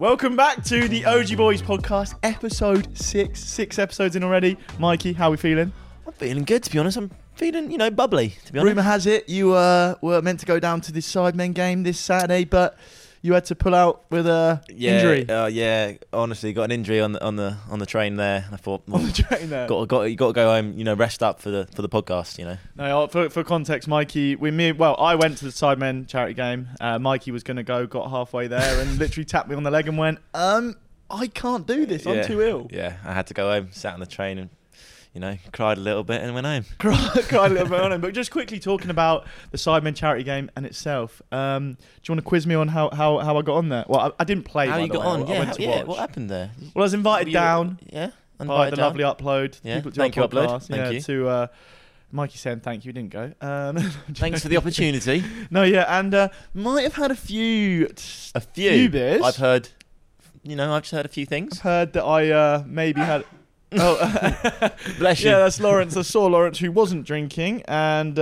Welcome back to the OG Boys podcast, episode 6. 6 episodes in already. Mikey, how are we feeling? I'm feeling good, to be honest. I'm feeling, bubbly, to be honest. Rumour has it you were meant to go down to this Sidemen game this Saturday, but you had to pull out with a injury. Yeah, honestly, got an injury on the train there. I thought, On the train there? you got to go home, rest up for the podcast, No, for context, Mikey, I went to the Sidemen charity game. Mikey was going to go, got halfway there and literally tapped me on the leg and went, I can't do this, I'm too ill. Yeah, I had to go home, sat on the train and, cried a little bit and went home. Cried a little bit on him. But just quickly talking about the Sidemen charity game and itself, do you want to quiz me on how I got on there? Well, I didn't play. How you got on? I went to watch. What happened there? Well, I was invited down. Yeah, By the lovely Upload. Yeah, Thank you, Upload. Thank you. To Mikey saying thank you, didn't go. Thanks for the opportunity. No, yeah, and might have had a few beers. I've heard, I've just heard a few things. I've heard that I maybe had... Oh, bless you. Yeah, that's Lawrence. I saw Lawrence who wasn't drinking, and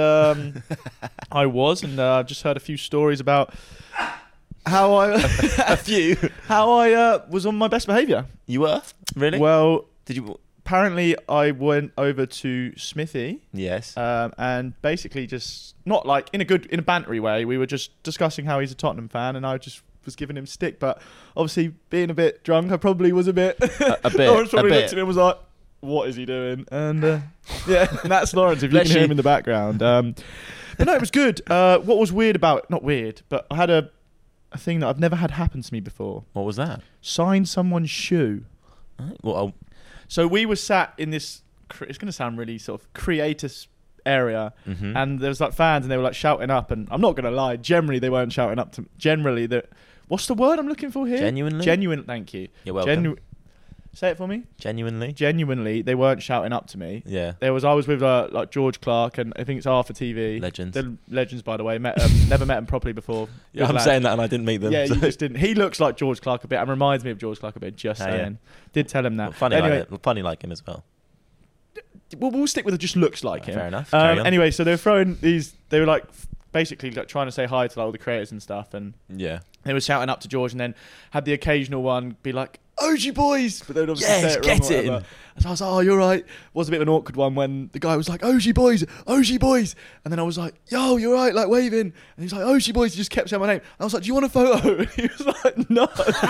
I was, and I've just heard a few stories about how I how I was on my best behaviour. You were? Really? Well, did you? Apparently, I went over to Smithy. Yes. And basically, just not like in a bantery way. We were just discussing how he's a Tottenham fan, and I just was giving him stick, but obviously being a bit drunk, I probably was a bit. Lawrence probably looked at me and was like, "What is he doing?" And yeah, and that's Lawrence. If you can hear him in the background. But no, it was good. What was weird about not weird, but I had a thing that I've never had happen to me before. What was that? Signed someone's shoe. Well, so we were sat in this. It's going to sound really sort of creative area, and there was like fans, and they were like shouting up. And I'm not going to lie. Generally, they weren't shouting up to. Generally, what's the word I'm looking for here? Genuinely. Genuine. Thank you. You're welcome. Say it for me. Genuinely, they weren't shouting up to me. Yeah. I was with like George Clark, and I think it's R for TV. Legends. They're legends, by the way. Never met them properly before. Yeah, I'm saying that, and I didn't meet them. Yeah, you just didn't. He looks like George Clark a bit, and reminds me of George Clark a bit. Just saying. Yeah. Did tell him that. Well, funny like him as well. We'll stick with it. Just looks like him. Fair enough. Anyway, so they were throwing these. They were like basically like trying to say hi to like all the creators and stuff, and yeah, they were shouting up to George, and then had the occasional one be like, "OG Boys," but they would obviously say it wrong. Get it. So I was like, "Oh, you're right." Was a bit of an awkward one when the guy was like, "OG Boys," and then I was like, "Yo, you're right," like waving, and he was like, "OG Boys." He just kept saying my name. And I was like, "Do you want a photo?" And he was like, "No."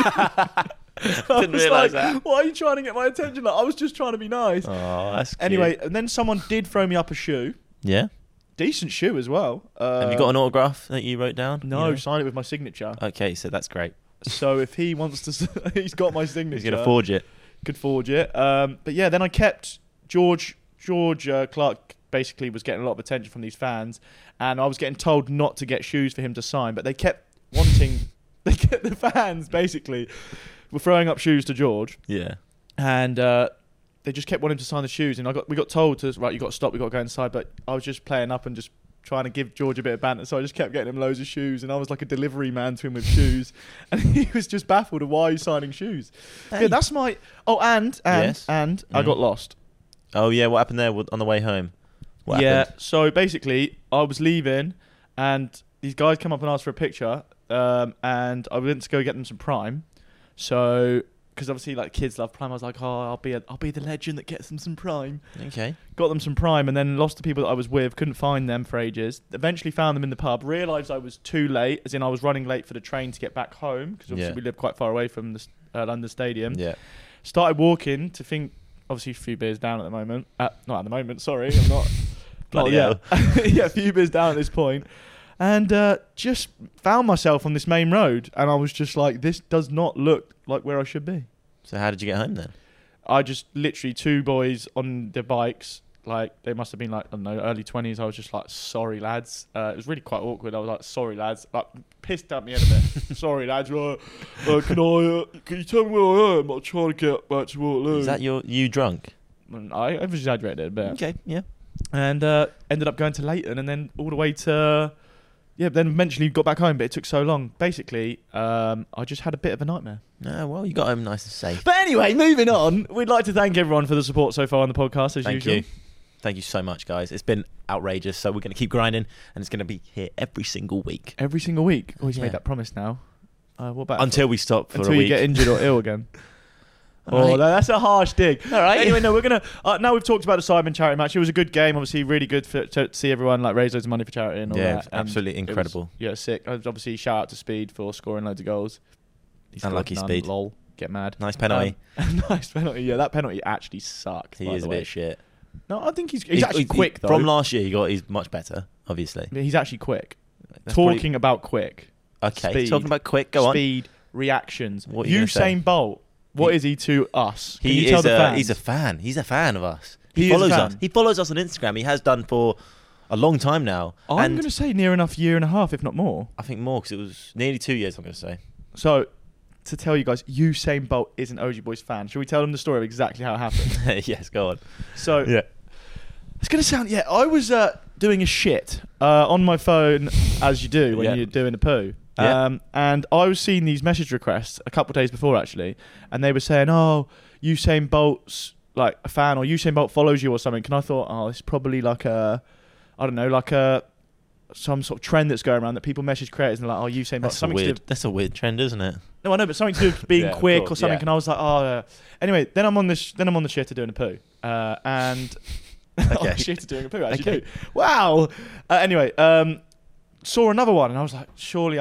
Didn't realise that. Why are you trying to get my attention? Like, I was just trying to be nice. Oh, that's cute. Anyway, and then someone did throw me up a shoe. Yeah. Decent shoe as well. Have you got an autograph that you wrote down? No, signed it with my signature. Okay, so that's great. So if he wants to, he's got my signature. He's going to forge it. Could forge it. But yeah, then I kept George Clark basically was getting a lot of attention from these fans, and I was getting told not to get shoes for him to sign, but they kept wanting, the fans basically were throwing up shoes to George. Yeah. And they just kept wanting to sign the shoes, and we got told to, right, you got to stop, we got to go inside, but I was just playing up and just trying to give George a bit of banter, so I just kept getting him loads of shoes, and I was like a delivery man to him with shoes, and he was just baffled of why he's signing shoes. Hey. Yeah, that's my... Oh, and I got lost. Oh, yeah, what happened there on the way home? What happened? So basically, I was leaving, and these guys come up and asked for a picture, and I went to go get them some Prime, so... Because obviously, like, kids love Prime. I was like, "Oh, I'll be the legend that gets them some Prime." Okay. Got them some Prime, and then lost the people that I was with. Couldn't find them for ages. Eventually found them in the pub. Realised I was too late, as in I was running late for the train to get back home. Because obviously we live quite far away from the London Stadium. Yeah. Started walking to think. Obviously, a few beers down at the moment. Not at the moment. Sorry, I'm not. Bloody hell. Yeah, a few beers down at this point. And just found myself on this main road, and I was just like, this does not look like where I should be. So how did you get home then? I just literally two boys on their bikes, like they must have been like, I don't know, early 20s. I was just like, "Sorry lads." It was really quite awkward. I was like, "Sorry lads," like pissed at me a bit. "Sorry lads, can you tell me where I am? I'm trying to get back to Waterloo." Is that you drunk? I exaggerated it a bit. Okay, yeah. And ended up going to Leighton, and then all the way to... Yeah, then eventually got back home, but it took so long. Basically, I just had a bit of a nightmare. Oh, well, you got home nice and safe. But anyway, moving on, we'd like to thank everyone for the support so far on the podcast, as usual. Thank you so much, guys. It's been outrageous, so we're going to keep grinding, and it's going to be here every single week. Every single week? Oh, he's made that promise now. What about Until we stop for until a you week. get injured or ill again? All Oh, right. no, that's a harsh dig. All right. Anyway, no, we're gonna. Now we've talked about the Simon charity match. It was a good game. Obviously, really good to see everyone like raise loads of money for charity and all Yeah, that. And absolutely it was- incredible. yeah, sick. Obviously, shout out to Speed for scoring loads of goals. He scored Unlucky none, Speed. Lol. Get mad. Nice penalty. Nice penalty. Yeah, that penalty actually sucked. He by is the a way. bit shit. No, I think he's actually quick though. From last year, he's much better, obviously. He's actually quick. That's Talking about quick. Okay, Speed. talking about quick, go on. Speed, reactions. What are you gonna say? Usain Bolt. What is he to us? Can you He tell is the fans? he's a fan. He's a fan of us. He He is a follows fan. us. He follows us on Instagram. He has done for a long time now. I'm and going to say near enough year and a half, if not more. I think more because it was nearly 2 years. I'm going to say. So, to tell you guys, Usain Bolt is an OG Boys fan. Should we tell them the story of exactly how it happened? Yes, go on. So, Yeah. it's going to sound... Yeah, I was doing a shit on my phone, as you do when Yeah. you're doing a poo. Yeah. And I was seeing these message requests a couple of days before, actually, and they were saying, oh, Usain Bolt's like a fan, or Usain Bolt follows you or something. And I thought, oh, it's probably like a... I don't know, like some sort of trend that's going around that people message creators and they're like, oh, Usain Bolt. That's a Something to do weird. That's a weird trend, isn't it? No, I know, but something to do with being Yeah, of quick or course, something. yeah. And I was like, oh. Anyway, then I'm on the shitter doing a poo, and Okay. shitter doing a poo. Actually, Okay. do. Wow. Anyway, saw another one, and I was like, surely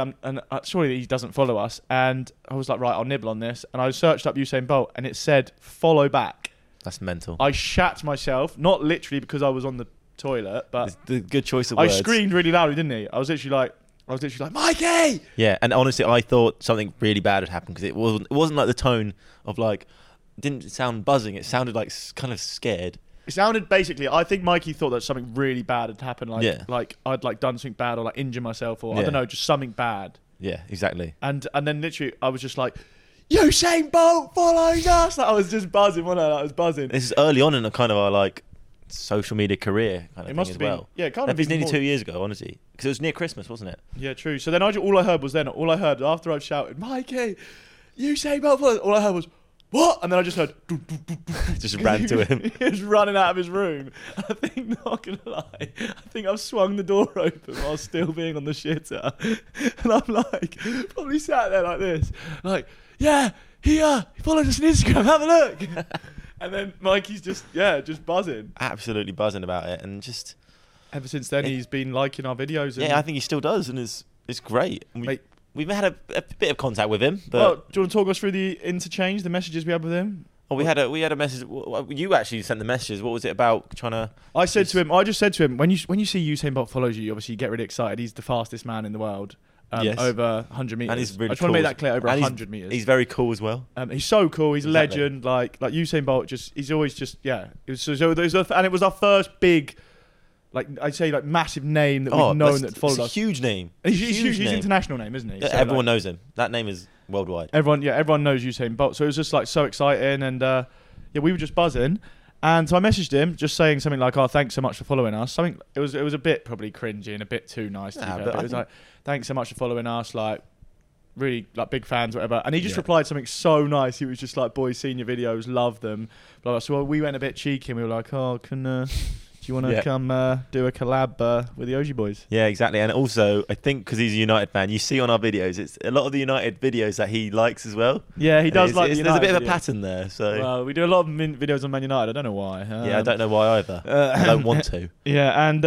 he doesn't follow us. And I was like, right, I'll nibble on this. And I searched up Usain Bolt, and it said follow back. That's mental. I shat myself, not literally because I was on the toilet, but It's the good choice of I words. screamed really loudly, didn't he? I was literally like, Mikey! Yeah, and honestly, I thought something really bad had happened because it wasn't like the tone of like. It didn't sound buzzing. It sounded like kind of scared. It sounded basically. I think Mikey thought that something really bad had happened. Like I'd like done something bad or like injure myself or I Yeah. don't know, just something bad. Yeah, exactly. And then literally I was just like, Usain Bolt follows us. Like, I was just buzzing. Wasn't I was buzzing. This is early on in a kind of our like social media career kind of It thing must as have been. well. Yeah, it can't That have was been nearly more- 2 years ago, honestly, because it was near Christmas, wasn't it? Yeah, true. So then all I heard was after I shouted, Mikey, Usain Bolt follows. All I heard was, what? And then I just heard... Just ran to him. He was running out of his room. I think, not going to lie, I think I've swung the door open while still being on the shitter. And I'm like, probably sat there like this. Like, yeah, he followed us on Instagram, have a look. And then Mikey's just buzzing. Absolutely buzzing about it, and just Ever since then, he's been liking our videos. And yeah, I think he still does, and it's great. And Mate. we've had a bit of contact with him, but well, do you want to talk us through the interchange, the messages we had with him? we had a message. You actually sent the messages. What was it about? Trying to I just said to him, when you see Usain Bolt follows you, obviously you get really excited. He's the fastest man in the world. Yes. Over 100 meters. And he's really I just want to cool. make that clear. Over And 100 meters. He's very cool as well. He's so cool. He's a Exactly. legend. Like Usain Bolt. He's always just yeah. It was and it was our first big, like I'd say, like massive name that we've known that followed it's a us. huge name. He's huge. He's name. international name, isn't he? Yeah, So, everyone like, knows him. That name is worldwide. Everyone knows Usain Bolt. So it was just like so exciting, and yeah, we were just buzzing. And so I messaged him, just saying something like, "Oh, thanks so much for following us." Something it was a bit probably cringy and a bit too nice to be fair, but but I it was think- like, "Thanks so much for following us." Like, really like big fans, whatever. And he just Yeah. replied something so nice. He was just like, "Boys, seen your videos, love them." Blah, blah. So we went a bit cheeky, and we were like, "Oh, do you want to Yeah. come do a collab with the OG Boys?" Yeah, exactly. And also, I think because he's a United fan, you see on our videos, it's a lot of the United videos that he likes as well. Yeah, he does It's- like. it's- the there's a bit of a United videos. pattern there. So Well, we do a lot of videos on Man United. I don't know why. yeah, I don't know why either. I don't want to. Yeah, and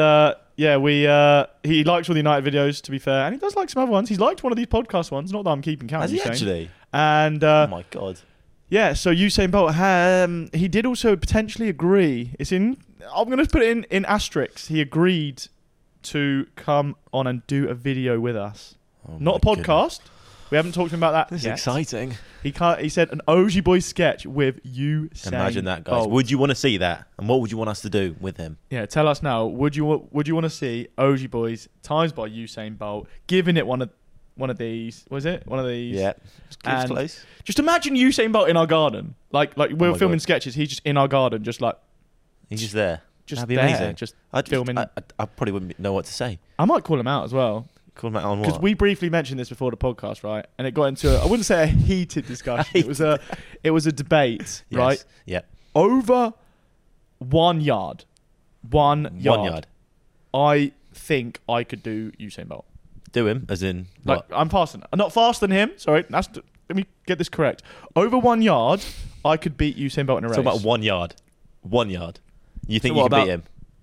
he likes all the United videos, to be fair, and he does like some other ones. He's liked one of these podcast ones. Not that I'm keeping count. Has he Usain. actually? And Oh my god. yeah, so Usain Bolt, he did also potentially agree. It's in. I'm going to put it in asterisks. He agreed to come on and do a video with us, Oh not a my podcast. goodness. We haven't talked about that This is yet. exciting. He said an OG Boys sketch with Usain Imagine that, guys. Bolt. Would you want to see that? And what would you want us to do with him? Yeah, tell us now. Would you want to see OG Boys times by Usain Bolt giving it one of these? Was it one of these? Yeah, it's And- close. Just imagine Usain Bolt in our garden. Like we're my filming God. sketches. He's just in our garden, just like He's just there. just That'd be there, amazing. just I'd filming. I probably wouldn't know what to say. I might call him out as well Call him out on because what? we briefly mentioned this before the podcast, right? And it got into I wouldn't say a heated discussion. It was a debate, Yes. right? Yeah. Over 1 yard. 1 yard. 1 yard. I think I could do Usain Bolt. do him, as in Like, what? I'm faster. I'm not faster than him. Sorry, let me get this correct. Over 1 yard, I could beat Usain Bolt in a race. Talk about 1 yard. 1 yard. You think So you what can beat about- him?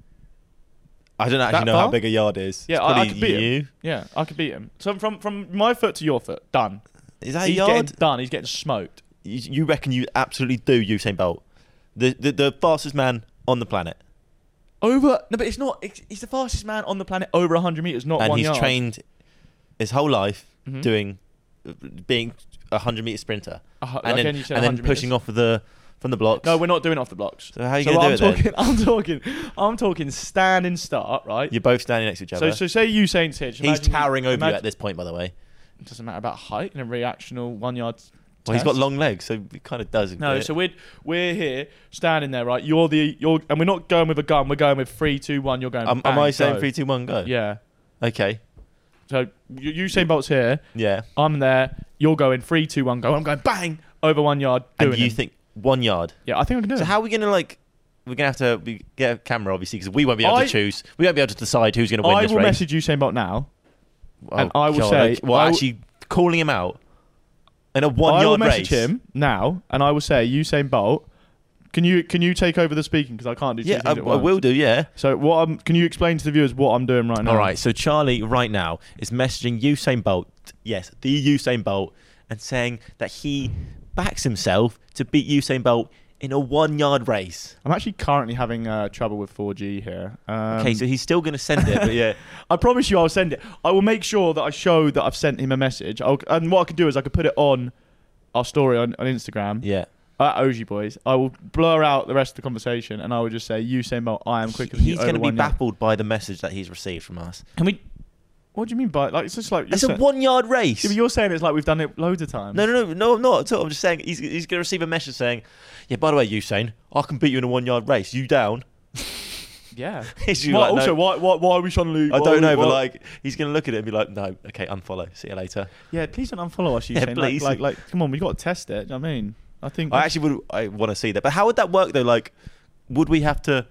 I don't actually That know far? how big a yard is. Yeah, It's I probably could beat you. him. Yeah, I could beat him. So from my foot to your foot, done. Is that a He's yard? getting done. He's getting smoked. You reckon you absolutely do Usain Bolt, the fastest man on the planet, No, but it's not. He's the fastest man on the planet over 100 meters, not and 1 he's yard. trained his whole life Mhm. doing being a 100-meter sprinter, and again, then you said and then 100 pushing meters. off of from the blocks. No, we're not doing it off the blocks. So how are you going to do it then? I'm talking stand and start, right? You're both standing next to each other. So say Usain's here. Just He's imagine towering over you imagine- at this point, by the way. It doesn't matter about height in a reactional 1 yard. Well, he's got test. long legs, so it kind of does. a No, bit. so we're here standing there, right? You're and we're not going with a gun. We're going with 3, 2, 1. You're going. Am bang, I saying go. 3, 2, 1, go? Yeah. Okay. So Usain Bolt's here. Yeah. I'm there. You're going 3, 2, 1, go. I'm going bang over 1 yard. And doing you him. think 1 yard? Yeah, I think I can do So it. how are we gonna We're gonna have to get a camera, obviously, because we won't be able to choose. We won't be able to decide who's gonna win I this will race. message Usain Bolt now. Oh, and I will God, say- okay. Well, I will- actually calling him out in a 1 I yard will message race. him now, and I will say, Usain Bolt, can you take over the speaking because I can't do two Yeah, things I at once. will do. Yeah. So can you explain to the viewers what I'm doing right now? All right. So Charlie right now is messaging Usain Bolt. Yes, the Usain Bolt, and saying that he backs himself to beat Usain Bolt in a 1 yard race. I'm actually currently having trouble with 4G here. Okay, so he's still gonna send it, but yeah. I promise you I'll send it. I will make sure that I show that I've sent him a message. And what I could do is I could put it on our story on Instagram. Yeah. At OG Boys. I will blur out the rest of the conversation and I will just say, Usain Bolt, I am quicker than you He's over going to be 1 yard. baffled by the message that he's received from us. Can we... What do you mean by... Like, it's just like... It's a 1 yard race. Yeah, but you're saying it's like we've done it loads of times. No, I'm not at all. I'm just saying he's going to receive a message saying, yeah, by the way, Usain, I can beat you in a 1 yard race. You down? Yeah. Is you Why, like, also, no, why are we trying to lose? I don't know, but like, he's going to look at it and be like, no, okay, unfollow. See you later. Yeah, please don't unfollow us, Yeah, Usain. please. Like, come on, we've got to test it. Do you know what I mean? I think... I want to see that. But how would that work, though? Like, would we have to,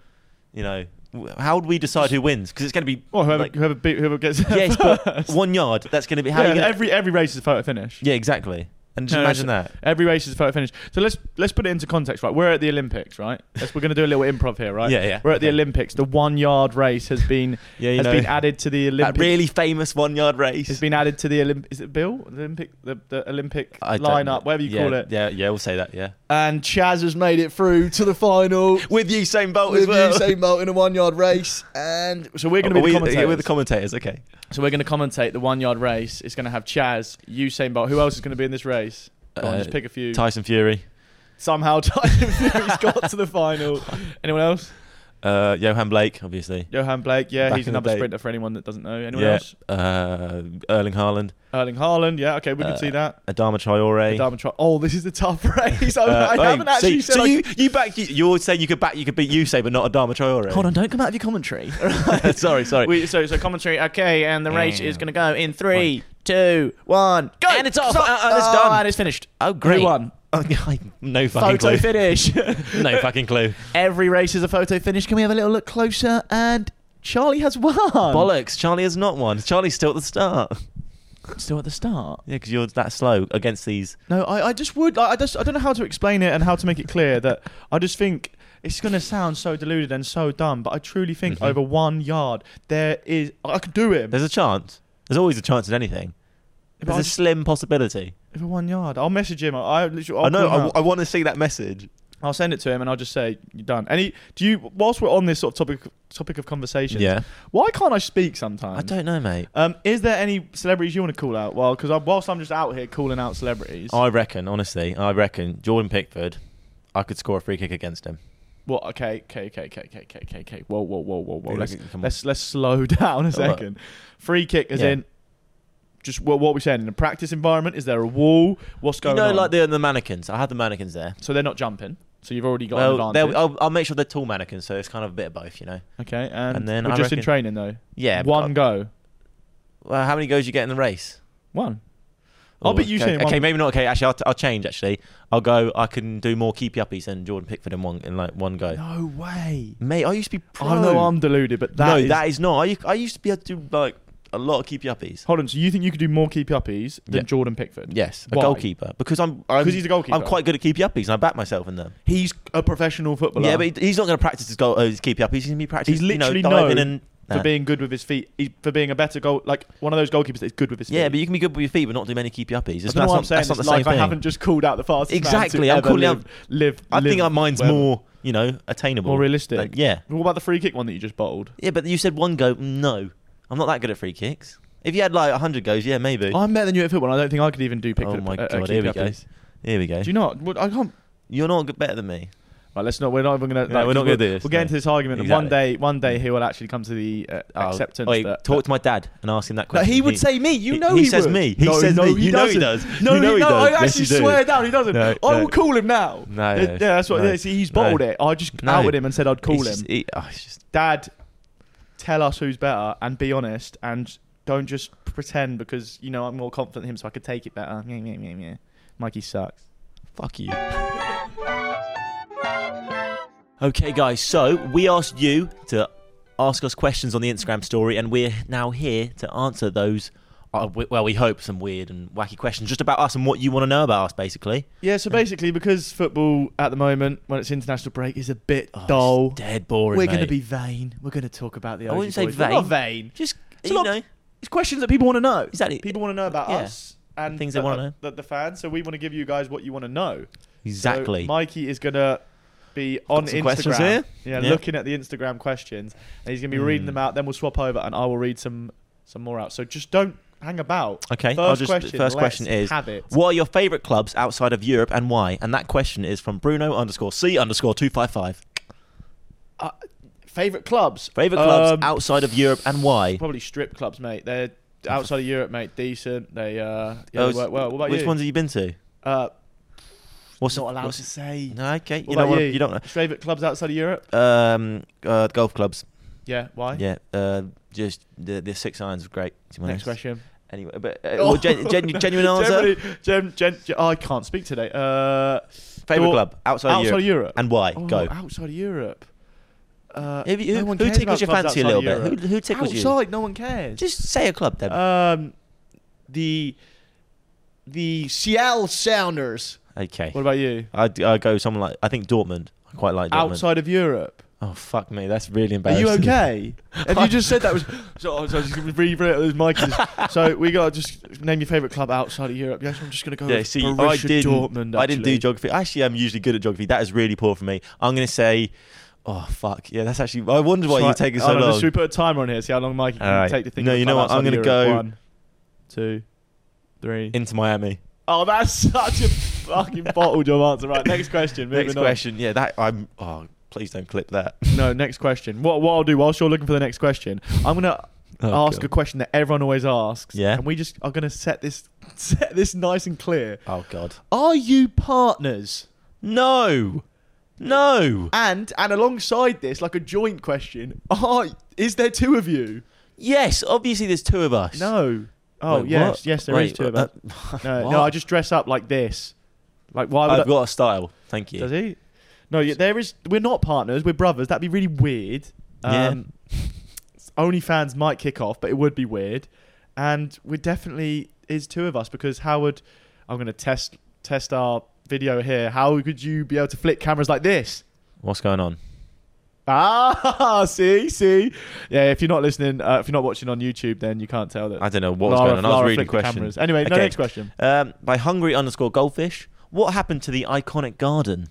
how would we decide who wins? Because it's going to be... Well, like, whoever gets there yes, first. but 1 yard, that's going to be... How Yeah, are you gonna, every race is a photo finish. yeah, exactly. And just No, imagine that. Every race is a photo finish. So let's put it into context, right? We're at the Olympics, right? We're going to do a little improv here, right? Yeah. We're at the Okay. Olympics. The 1 yard race has been been added to the That Olympic. really famous 1 yard race. It's been added to the Olympic. Is it Bill? The Olympic I don't know. lineup, whatever you Yeah, call it. Yeah, we'll say that, yeah. And Chaz has made it through to the final With Usain Bolt with Usain Bolt in a 1 yard race. And so we're going to be the commentators. We're the commentators, okay. So we're going to commentate the 1 yard race. It's going to have Chaz, Usain Bolt. Who else is going to be in this race? Go on, just pick a few. Tyson Fury. Somehow Tyson Fury's got to the final. Anyone else? Johan Blake, obviously. Johan Blake, yeah, Back he's in the another day. sprinter for anyone that doesn't know. Anyone Yeah. else? Erling Haaland. Erling Haaland, yeah, okay, we can see that. Adama Traore. Oh, this is the tough race. I haven't actually said. So you always say you could beat Usain, but not Adama Traore. Hold on, don't come out of your commentary. sorry. So commentary. Okay, and the race is going to go in 3, 2, 1, go. And it's off. Stop. And it's done. And it's finished. Oh, great. Who won? Oh, no fucking Photo clue. finish. No fucking clue. Every race is a photo finish. Can we have a little look closer? And Charlie has won. Bollocks. Charlie has not won. Charlie's still at the start. Still at the start. Yeah, because you're that slow against these. No, I just would. I don't know how to explain it and how to make it clear that I just think it's going to sound so deluded and so dumb, but I truly think over 1 yard I could do him. There's a chance. There's always a chance in anything. There's a slim possibility. Over 1 yard. I'll message him. I'll I know. I want to see that message. I'll send it to him and I'll just say you're done. Whilst we're on this sort of topic of conversation, Yeah. why can't I speak sometimes? I don't know, mate. Is there any celebrities you want to call out? Well, because whilst I'm just out here calling out celebrities, I reckon Jordan Pickford, I could score a free kick against him. well, okay. Whoa. Come on. Let's slow down a second. Free kick as Yeah. in just what we saying in a practice environment. Is there a wall? What's going on? Like the mannequins. I have the mannequins there. So they're not jumping. So you've already got an Well, advantage. I'll make sure they're tall mannequins, so it's kind of a bit of both, Okay, and and then we're I just in reckon- training though. Yeah. but One go. Well, how many goes you get in the race? One. I'll beat you okay, saying one. okay, maybe not. Okay, actually, I'll change. Actually, I'll go. I can do more keepy uppies than Jordan Pickford in one go. No way. Mate, I used to be pro. I know I'm deluded, but that is not. I used to be able to do like a lot of keepy-uppies. Hold on, so you think you could do more keepy-uppies than Yeah. Jordan Pickford? Yes, a Why? goalkeeper. Because he's a goalkeeper. I'm quite good at keepy-uppies, and I back myself in them. He's a professional footballer. Yeah, but he's not going to practice his keepy-uppies. He's going to be practicing. He's literally diving known and for being good with his feet. For being a better goal, like one of those goalkeepers that's good with his feet. Yeah, but you can be good with your feet, but not do many keepy-uppies. I don't know what I'm saying. That's not the It's same like thing. I haven't just called out the fastest Exactly, man I'm to calling ever out. live. I think mine's whatever. more, attainable, More realistic. Like, yeah, What about the free kick one that you just bottled? yeah. But you said one go. No, I'm not that good at free kicks. If you had like 100 goes, yeah, maybe. I'm better than you at football. I don't think I could even do Pickford. Oh my at God, here we go. keepy-uppies. Here we go. Do you not? Well, I can't. You're not better than me. Right, let's not. We're not even gonna. No, we're not gonna do this, We'll get no. into this argument, Exactly. and one day he will actually come to the acceptance. Wait, that, talk to my dad and ask him that No, question. he would say me. You know he he says would. me. He No, says no, me. he You know he doesn't. does. No, you know he does. I Yes, actually you do. swear down he doesn't. No, I no. will call him now. No, Yeah, that's what. no. Yeah, see, he's bottled No. it. I just No. outed him and said I'd call It's him. just- it's just Dad, tell us who's better and be honest and don't just pretend because I'm more confident than him, so I could take it better. Yeah. Mikey sucks. fuck you. Okay, guys, so we asked you to ask us questions on the Instagram story, and we're now here to answer those, we hope, some weird and wacky questions just about us and what you want to know about us, basically. Yeah, so basically, because football at the moment, when it's international break, is a bit Oh, dull, it's dead boring, we're going to mate. be vain. We're going to talk about the I OG wouldn't say boys. We're vain. not vain. Just, It's a you lot- know, It's questions that people want to know. Exactly. People want to know about Yeah. us and Things they wanna know. The fans. So we want to give you guys what you want to know. exactly. So Mikey is going to be on some Instagram. questions here. Yeah, Yeah. looking at the Instagram questions, and he's going to be reading them out. Then we'll swap over, and I will read some more out. So just don't hang about. Okay, First first question is, have it. what are your favourite clubs outside of Europe and why? And that question is from Bruno_C_255. Favorite clubs. Favourite clubs outside of Europe and why? Probably strip clubs, mate. They're outside of Europe, mate. Decent. They they work well. What about Which you? ones have you been to? What's Not allowed what's- to say. No, okay. What You know about what? you? You don't know. Favorite clubs outside of Europe? Golf clubs. Yeah. Why? Yeah. Just the Six Irons are great. To be Next honest. question. Anyway, but genuine answer. I can't speak today. Favorite Your- club outside of Europe Europe. and why? Oh, Go. outside of Europe. Who No one who cares tickles about your clubs fancy a outside little of bit? Europe. Who tickles you? Outside, no one cares. Just say a club then. The Seattle Sounders. Okay. What about you? I go someone like, I think Dortmund. I quite like Dortmund. Outside of Europe. Oh fuck me, that's really Are embarrassing. you okay? Have you just said that was? So just read it with Mikey's. So we got to just name your favourite club outside of Europe. Yes, I'm just gonna go. Yeah, with see, Borussia Dortmund. I didn't do actually. geography. Actually, I'm usually good at geography. That is really poor for me. I'm gonna say, oh fuck, yeah, that's actually. I wondered why you're taking so Hold on, long. Should we put a timer on here? See how long Mikey can Alright. take to think. No, of a you know club what? I'm outside of gonna Europe. go- 1, 2, 3. Into Miami. Oh, that's such a fucking bottle job answer. Right, next question. Next moving on. question. Yeah, that I'm. Oh, please don't clip that. No, next question. What I'll do whilst you're looking for the next question, I'm gonna ask God. a question that everyone always asks. Yeah. And we just are gonna set this nice and clear. Oh God. Are you partners? No. No. And alongside this, like a joint question, is there two of you? Yes, obviously there's two of us. No. Oh Wait, yes, what? yes, there is Wait, two of us. No, what? I just dress up like this. Like why would I've got a style. Thank you. Does he? No, there is. We're not partners. We're brothers. That'd be really weird. OnlyFans might kick off, but it would be weird. And we definitely is two of us because Howard. I'm going to test our video here. How could you be able to flick cameras like this? What's going on? See. Yeah, if you're not listening, if you're not watching on YouTube, then you can't tell that. I don't know what was going on. I was reading flicked the questions. cameras. Anyway, no, Okay. next question. By Hungry_Goldfish. What happened to the iconic garden?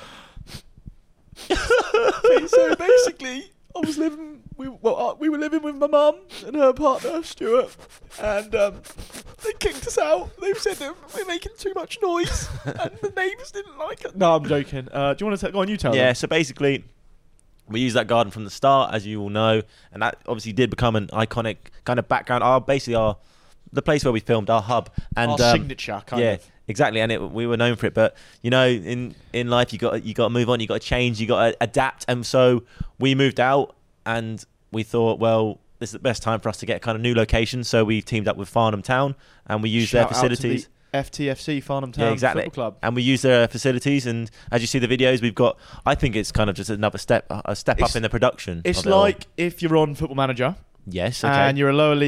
So basically, I was living. We were living with my mum and her partner Stuart, and they kicked us out. They said that we're making too much noise, and the neighbours didn't like it. No, I'm joking. Do you want to go on? You tell Yeah, them. so basically, we used that garden from the start, as you all know, and that obviously did become an iconic kind of background. The place where we filmed, our hub, and Our signature, kind yeah, of. exactly. And we were known for it, but in life, you got to move on, you got to change, you got to adapt, and so we moved out, and we thought, well, this is the best time for us to get kind of new locations. So we teamed up with Farnham Town, and we used their Shout out to the facilities. FTFC Farnham Town Yeah, exactly. Football Club. And we use their facilities, and as you see the videos, we've got. I think it's kind of just another step up in the production. It's of it all. like if you're on Football Manager Yes, okay. and you're a lower league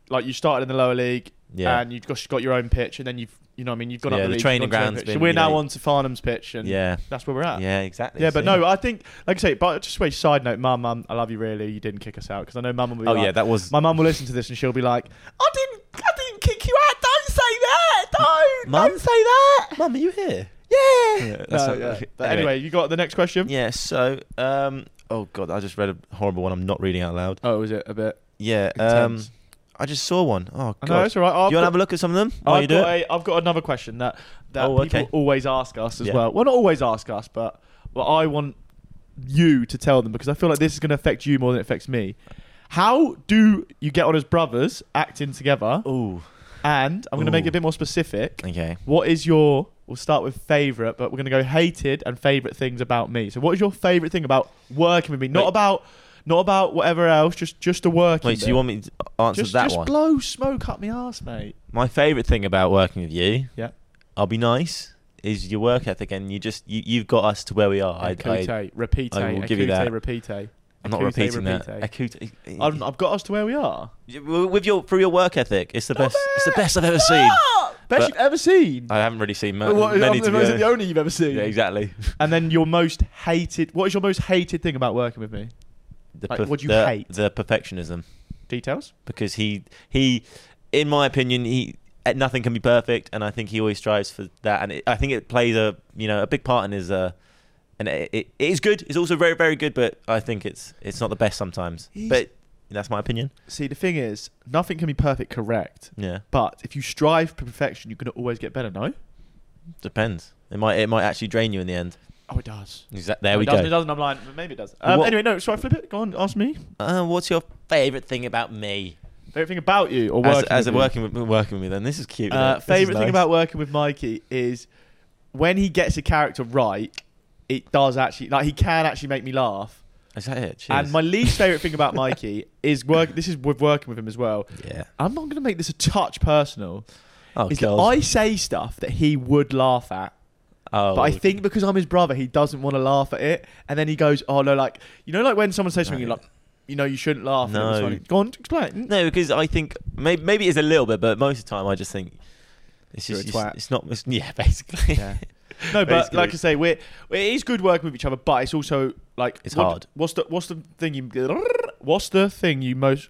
like you started in the lower league, Yeah. and you've got your own pitch, and then you've gone up the the league, training you've gone to your own ground's pitch. been, So we're you now know- on to Farnham's pitch, and Yeah. that's where we're at. Yeah, exactly. Yeah, but So- no, I think, like I say, but just a side note, Mum, I love you really. You didn't kick us out, because I know Mum will be like, yeah, that was. my mum will listen to this and she'll be like, I didn't kick you out. Don't say that. Mum? Don't say that. Mum, are you here? Yeah. that's No, not- yeah. But anyway, you got the next question? Yeah. So, oh god, I just read a horrible one. I'm not reading out loud. Oh, is it a bit Yeah. intense? I just saw one. Oh I god. know, it's all right. Do you want to have a look at some of them while you do it? I've got another question that Oh, people okay. always ask us as Yeah. well. Well, not always ask us, but I want you to tell them, because I feel like this is going to affect you more than it affects me. How do you get on as brothers acting together? Ooh. And I'm going to make it Ooh. a bit more specific. Okay. What is we'll start with favourite, but we're going to go hated and favourite things about me. So what is your favourite thing about working with me? Not about whatever else, just the working. Wait, so you want me to answer just, that just one? blow smoke up my arse, mate. My favourite thing about working with you, Yeah. I'll be nice, is your work ethic, and you've got us to where we are. Akute, repeat, I will give you that. repeat. I'm not repeating that. Akute. I've got us to where we are. Through your work ethic, it's the best. It's the best I've ever seen. Best But- you've ever seen. I haven't really seen What, many to be is it the honest. only you've ever seen? Yeah, exactly. And then your most hated. What is your most hated thing about working with me? What do you hate? The perfectionism, Details. because he, in my opinion, nothing can be perfect, and I think he always strives for that. And I think it plays a big part in his. And it is good. It's also very, very good, but I think it's not the best sometimes. But that's my opinion. See, the thing is, nothing can be perfect, correct? Yeah, But if you strive for perfection, you're going to always get better, no? depends. It might actually drain you in the end. Oh, it does. There No, we it doesn't, go. It doesn't. I'm lying. Maybe it does. What- Anyway, no. Shall I flip it? Go on. Ask me. What's your favourite thing about me? Favorite thing about you, or working As with a you? working with me, then this is cute. isn't it? This is Favorite thing nice. about working with Mikey is when he gets a character right. It does actually, like, he can actually make me laugh. Is that it? Cheers. And my least favorite thing about Mikey is work. This is with working with him as well. Yeah. I'm not going to make this a touch personal. Oh Is that god. I say stuff that he would laugh at. Oh. But I think because I'm his brother, he doesn't want to laugh at it. And then he goes, oh, no, like, like when someone says something, you're like, you shouldn't laugh. No. And it's funny. Go on, explain. No, because I think maybe it's a little bit, but most of the time I just think it's You're just a twat. it's not. It's, basically. Yeah. No, but Basically. like I say, it is good working with each other, but it's also like It's hard. What's the thing you most?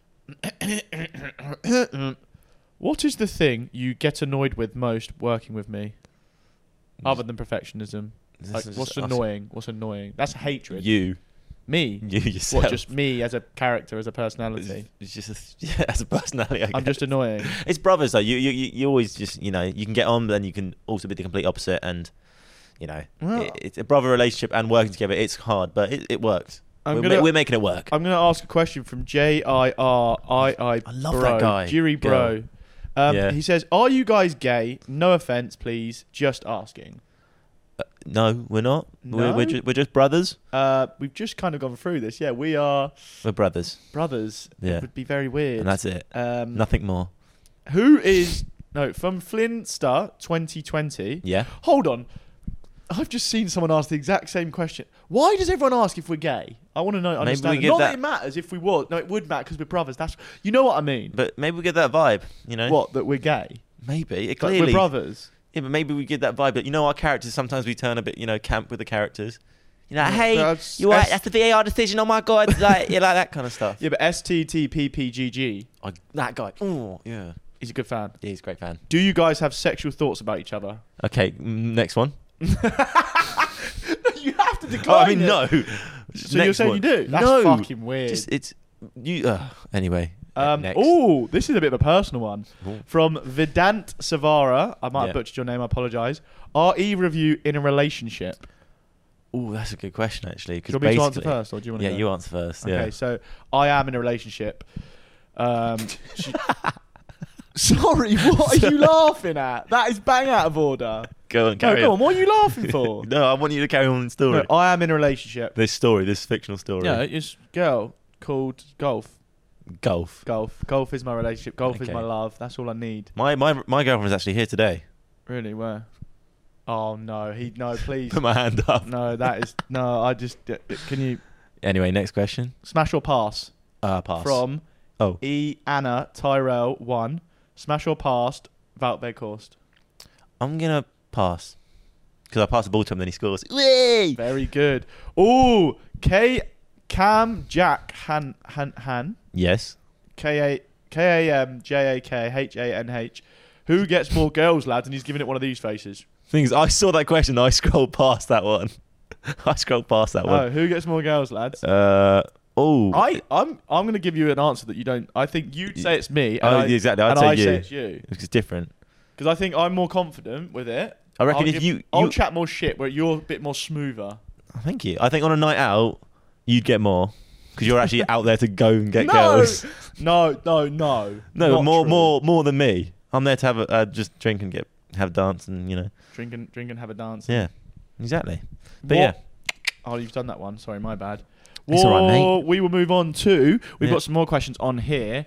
What is the thing you get annoyed with most working with me, other than perfectionism? Like, what's annoying? What's annoying? That's hatred. You Me. You yourself. What? Just me as a character, as a personality. It's just as a personality. I I'm guess. just annoying. It's brothers though. You always just you can get on, but then you can also be the complete opposite, and Well- it's a brother relationship and working together. It's hard, but it works. I'm We're, gonna- we're making it work. I'm going to ask a question from JIRII. I love that guy. Jiri Bro. Yeah. He says, "Are you guys gay? No offense, please. Just asking." No, we're not. No? We're just brothers. We've just kind of gone through this. Yeah, we are We're brothers, brothers. Yeah. It would be very weird. and that's it. Um, Nothing more. Who is from Flinster 2020? Yeah. Hold on. I've just seen someone ask the exact same question. Why does everyone ask if we're gay? I want to know. Understand. we give Not that that- it matters if we were. No, it would matter because we're brothers. That's what I mean. But maybe we get that vibe. What, that we're gay? Maybe it Like, clearly. we're brothers. Yeah, but maybe we get that vibe. But our characters sometimes we turn a bit camp with the characters. Yeah, Hey, that's- you right? That's the VAR decision. Oh my god, like that kind of stuff. Yeah, but STTPPGG, That guy. Oh yeah. he's a good fan. Yeah, he's a great fan. Do you guys have sexual thoughts about each other? Okay, next one. You have to Oh, decline I mean, it. no. So you're saying you do? That's no. fucking weird. Just it's you. Anyway. Next. Oh, this is a bit of a personal one. Ooh. From Vedant Savara. I might have Yeah. butchered your name, I apologise. Are either of you in a relationship? Oh, that's a good question actually. Do you want me to answer first, or do you want to Yeah, go? you answer first. Okay, Yeah. so I am in a relationship. Sorry, what are you laughing at? That is bang out of order. Go on, No, carry go on. on. What are you laughing for? No, I want you to carry on the story. No, I am in a relationship. This story, this fictional story. Yeah, it's a girl called Golf. Golf. Golf is my relationship. Golf is Okay. my love. That's all I need. My girlfriend is actually here today. Really, where? Oh no, no, please. Put my hand up. No, that is no. I just can you Anyway, next question. smash or pass Pass. from Oh. E. Anna Tyrell 1. Smash or passed, Wout Weghorst. I'm going to pass. Because I pass the ball to him, then he scores. Whee! Very good. Ooh, Cam Jack Han. Yes. KAMJAKHANH. Who gets more girls, lads? And he's giving it one of these faces. Thing is, I saw that question. I scrolled past that one. Oh, who gets more girls, lads? I'm going to give you an answer that you don't. I think you'd say it's me. Exactly. I'd I say say it's you. It's different. Because I think I'm more confident with it. I reckon I'll chat more shit, where you're a bit more smoother. Thank you. I think on a night out, you'd get more. Because you're actually out there to go and get girls. No. No, more than me. I'm there to have just drink and have a dance and drink and have a dance. Yeah, exactly. But yeah. Oh, you've done that one. Sorry, my bad. It's all right, mate. We will move on to. We've got some more questions on here.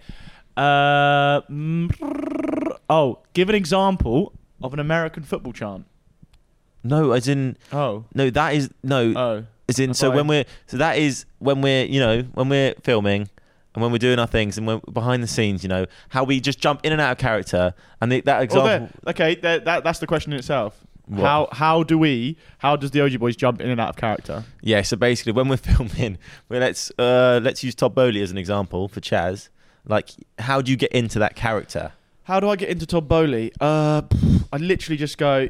Give an example of an American football chant. No, as in. Oh. No, that is no. Oh. As in, that is when we're filming and when we're doing our things and when behind the scenes, how we just jump in and out of character and that example. That's the question in itself. What? How does the OG Boys jump in and out of character? Yeah, so basically when we're filming, let's use Todd Bowley as an example for Chaz. Like, how do you get into that character? How do I get into Todd Bowley? I literally just go.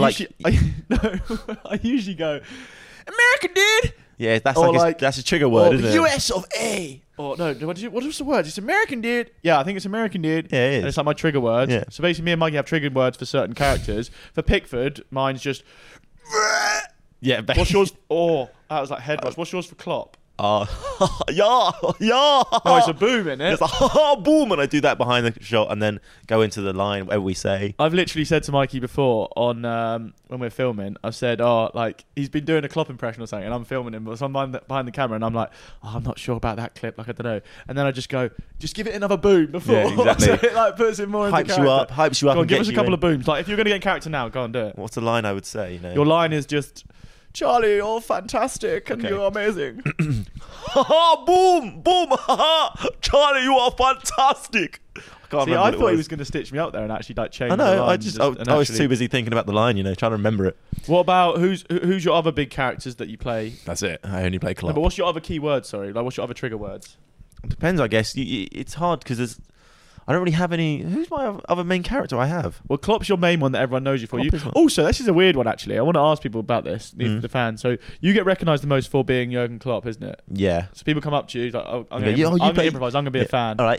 I usually go, American dude. Yeah, that's a trigger word, isn't it? US of A. Or no, what was the word? It's American dude. Yeah, I think it's American dude. Yeah, it is. And it's like my trigger words. Yeah. So basically, me and Mikey have triggered words for certain characters. For Pickford, mine's just. Yeah. What's yours? Oh, that was like head rush. What's yours for Klopp? Yeah. No, it's a boom, innit? It's like, boom, and I do that behind the shot and then go into the line where we say. I've literally said to Mikey before on when we're filming, I've said, he's been doing a Klopp impression or something, and I'm filming him, but so I'm behind the camera, and I'm like, I'm not sure about that clip, like I don't know, and then I just go, just give it another boom before. Yeah, exactly. So it like puts it more into character. Hypes you up. Go on, give us a couple of booms. Like if you're gonna get in character now, go and do it. What's the line I would say? Your line is just, Charlie, you're fantastic and you're amazing. Boom, Charlie, you are fantastic. I thought he was going to stitch me up there and actually like change. I know. I was too busy thinking about the line, trying to remember it. What about who's your other big characters that you play? That's it. I only play Klopp. No, but what's your other key words? Sorry, like what's your other trigger words? It depends, I guess. It's hard because I don't really have any. Who's my other main character I have? Well, Klopp's your main one that everyone knows you for. Also, this is a weird one, actually. I want to ask people about this, the fans. So, you get recognised the most for being Jurgen Klopp, isn't it? Yeah. So, people come up to you, like, I'm going to improvise, I'm going to be a fan. All right.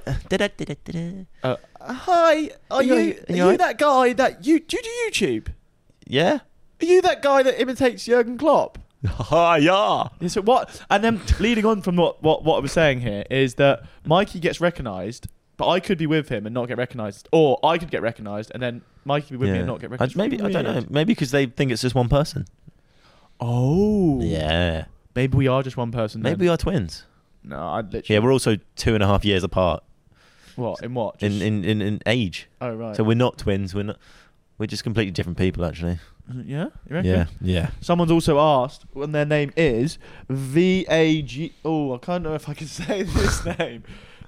Hi, are you that guy that do you do YouTube? Yeah. Are you that guy that imitates Jurgen Klopp? Yeah. So what? And then, leading on from what I was saying here, is that Mikey gets recognised, but I could be with him and not get recognised. Or I could get recognised and then Mikey could be with me and not get recognised. Maybe, I don't know. Maybe because they think it's just one person. Oh. Yeah. Maybe we are just one person then. Maybe we are twins. No, I'd literally... Yeah, we're also 2.5 years apart. What? In what? In age. Oh, right. So we're not twins. We're just completely different people, actually. Yeah? You reckon? Yeah. Someone's also asked when their name is VAG... Oh, I can't know if I can say this name.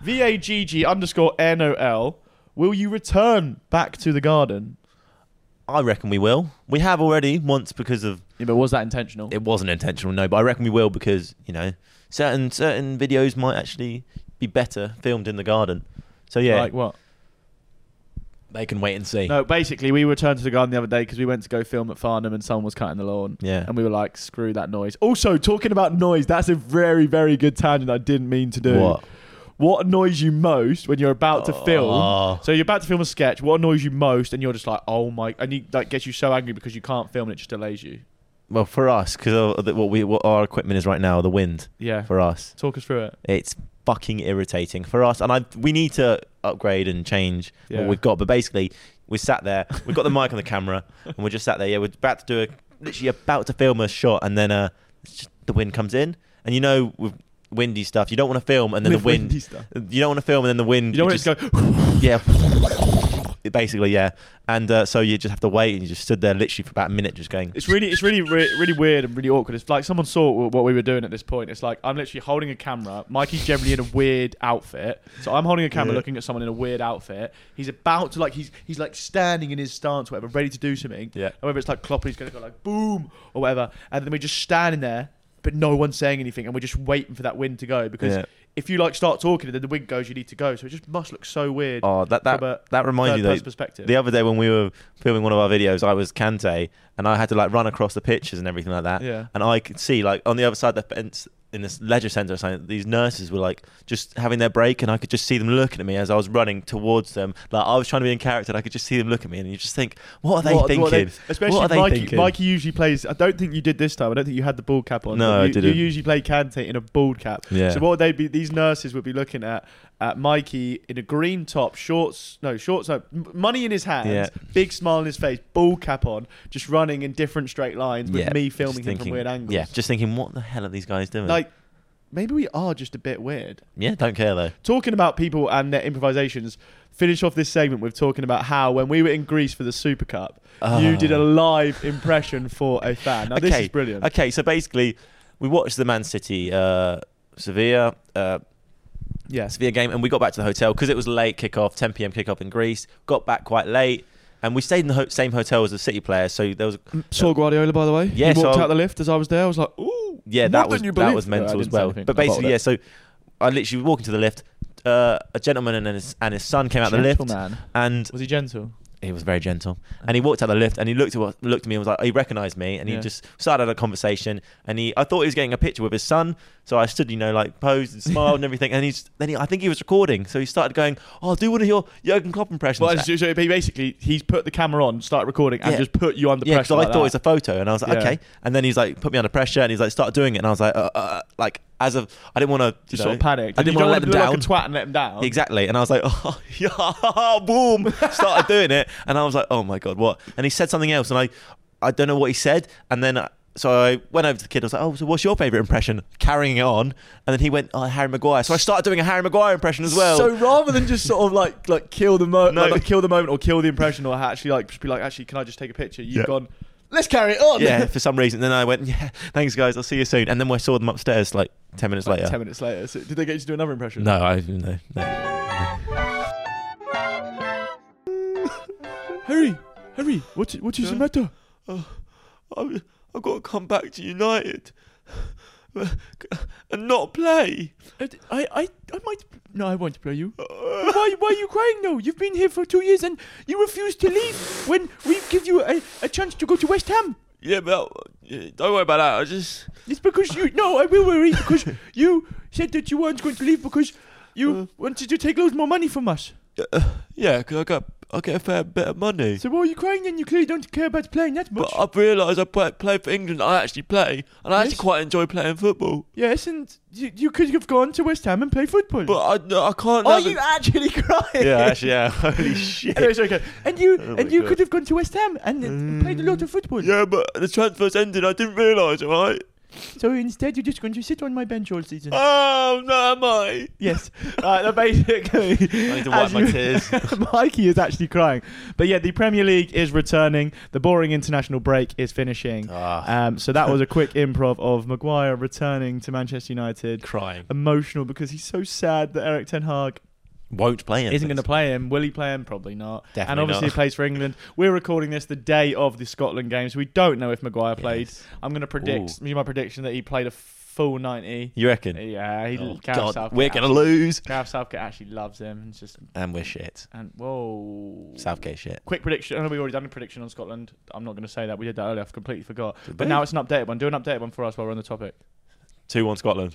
VAGG_NOL. Will you return back to the garden? I reckon we will. We have already once because of... Yeah, but was that intentional? It wasn't intentional, no. But I reckon we will because, certain videos might actually be better filmed in the garden. So, yeah. Like what? They can wait and see. No, basically, we returned to the garden the other day because we went to go film at Farnham and someone was cutting the lawn. Yeah. And we were like, screw that noise. Also, talking about noise, that's a very, very good tangent I didn't mean to do. What annoys you most when you're about to film? So you're about to film a sketch. What annoys you most? And you're just like, oh my... And you gets you so angry because you can't film and it just delays you. Well, for us, because what our equipment is right now, the wind. Yeah. For us. Talk us through it. It's fucking irritating for us. And we need to upgrade and change what we've got. But basically, we sat there. We've got the mic on the camera. And we're just sat there. Yeah, we're about to literally about to film a shot. And then the wind comes in. And with windy stuff, you don't want to film and then the wind. You don't want to film and then the wind. You don't want it to go. Yeah. Basically, yeah. And so you just have to wait, and you just stood there literally for about a minute, just going. It's really weird and really awkward. It's like someone saw what we were doing at this point. It's like I'm literally holding a camera. Mikey's generally in a weird outfit, so I'm holding a camera, looking at someone in a weird outfit. He's about to he's like standing in his stance, whatever, ready to do something. Yeah. Or whether it's like Klopp, he's going to go like boom or whatever, and then we're just standing there, but no one's saying anything, and we're just waiting for that wind to go because. If you like start talking and then the wind goes, you need to go. So it just must look so weird. Oh, that reminds me though. Perspective. The other day when we were filming one of our videos, I was Kante, and I had to like run across the pitches and everything like that. Yeah. And I could see like on the other side of the fence in this leisure centre or something, these nurses were like just having their break, and I could just see them looking at me as I was running towards them. Like I was trying to be in character, and I could just see them look at me, and you just think, what are they thinking? Especially what are they thinking? Mikey usually plays. I don't think you did this time. I don't think you had the bald cap on. No, I didn't. You usually play Kante in a bald cap. Yeah. So what would they be? These nurses would be looking at Mikey in a green top, money in his hands, big smile on his face, bald cap on, just running in different straight lines with me filming him from weird angles. Yeah, just thinking, what the hell are these guys doing? Like, maybe we are just a bit weird. Yeah, don't care though. Talking about people and their improvisations, finish off this segment with talking about how when we were in Greece for the Super Cup, you did a live impression for a fan. Now this is brilliant. Okay, so basically, we watched the Man City Sevilla game, and we got back to the hotel because it was late kickoff, 10 p.m. kickoff in Greece. Got back quite late, and we stayed in the same hotel as the City players. So there was saw Guardiola, by the way. Yeah, he walked out the lift as I was there. I was like, ooh, yeah, that was mental as well. But basically, so I literally was walking to the lift. A gentleman and his son came out the lift, and was he gentle? He was very gentle, and he walked out the lift, and he looked at me and was like, he recognised me, and he just started a conversation, and I thought he was getting a picture with his son, so I stood, like posed and smiled and everything, and I think he was recording, so he started going, "Oh, do one of your Jurgen Klopp impressions." Well, so basically, he's put the camera on, started recording, and just put you under pressure. Yeah, because I thought it was a photo, and I was like, okay, and then he's like, put me under pressure, and he's like, start doing it, and I was like, like. I didn't want to sort of panic. I didn't want to let them down. Like a twat and let them down. Exactly. And I was like, oh, yeah, boom. Started doing it. And I was like, oh my God, what? And he said something else. And I don't know what he said. And then, so I went over to the kid. I was like, oh, so what's your favourite impression? Carrying it on. And then he went, oh, Harry Maguire. So I started doing a Harry Maguire impression as well. So rather than just sort of like kill the moment, like kill the moment or kill the impression, or actually like just be like, actually, can I just take a picture? You've gone, let's carry it on. Yeah, for some reason. Then I went, yeah, thanks guys, I'll see you soon. And then I saw them upstairs like 10 minutes later. 10 minutes later. So did they get you to do another impression? No. Harry, what is the matter? I've got to come back to United and not play. I might. No, I won't play you. Why are you crying now? You've been here for 2 years and you refuse to leave when we give you a chance to go to West Ham. Yeah, but don't worry about that. It's because you. No, I will worry because you said that you weren't going to leave because you wanted to take loads more money from us. Yeah, because I get a fair bit of money. So why are you crying then? You clearly don't care about playing that much. But I've realised I play for England. I actually play, and I actually quite enjoy playing football. Yes, and you could have gone to West Ham and played football. But I can't. Are you actually crying? Yeah, actually, yeah. Holy shit. Anyway, it's okay. And you could have gone to West Ham and played a lot of football. Yeah, but the transfer's ended. I didn't realise, right? So instead, you're just going to sit on my bench all season. Oh, no, am I? Yes. Basically, I need to wipe my tears. Mikey is actually crying. But yeah, the Premier League is returning. The boring international break is finishing. So that was a quick improv of Maguire returning to Manchester United. Crying. Emotional because he's so sad that Erik ten Hag won't play him. Isn't going to play him. Will he play him? Probably not. Definitely and obviously not. He plays for England. We're recording this the day of the Scotland game, so we don't know if Maguire played. I'm going to predict, my prediction that he played a full 90. You reckon? Yeah. God, we're going to lose. Gareth Southgate actually loves him. And we're shit. And whoa. Southgate shit. Quick prediction. I know we've already done a prediction on Scotland. I'm not going to say that. We did that earlier. I completely forgot. But now it's an updated one. Do an updated one for us while we're on the topic. 2-1 Scotland.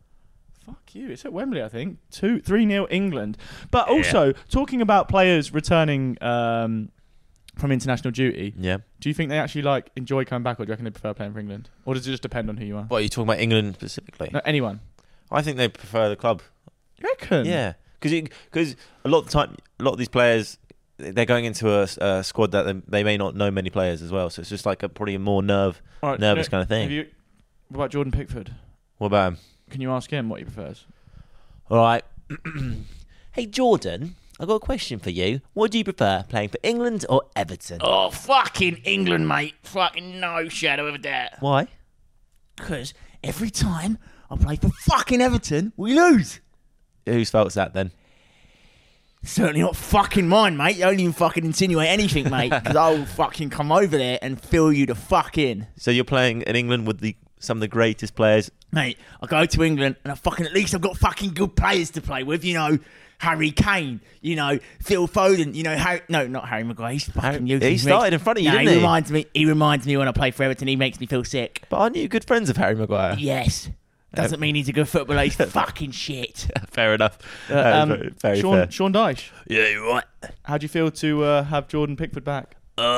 Fuck you. It's at Wembley, I think. 3-0 England. But also, talking about players returning from international duty, do you think they actually enjoy coming back, or do you reckon they prefer playing for England? Or does it just depend on who you are? What, are you talking about England specifically? No, anyone. I think they prefer the club. You reckon? Yeah. Because a lot of the time, a lot of these players, they're going into a squad that they may not know many players as well. So it's just probably a more nervous kind of thing. What about Jordan Pickford? What about him? Can you ask him what he prefers? All right. Hey, Jordan, I've got a question for you. What do you prefer, playing for England or Everton? Oh, fucking England, mate. Fucking no shadow of a doubt. Why? Because every time I play for fucking Everton, we lose. Whose fault's that then? Certainly not fucking mine, mate. You don't even fucking insinuate anything, mate. Because I'll fucking come over there and fill you the fuck in. So you're playing in England with some of the greatest players. Mate, I go to England and at least I've got fucking good players to play with, Harry Kane, Phil Foden, not Harry Maguire. He's fucking useless. He started in front of you, didn't he? He reminds me when I play for Everton, he makes me feel sick. But aren't you good friends of Harry Maguire? Yes. Doesn't mean he's a good footballer. He's fucking shit. Fair enough. Very fair. Sean Dyche. Yeah, you're right. How do you feel to have Jordan Pickford back?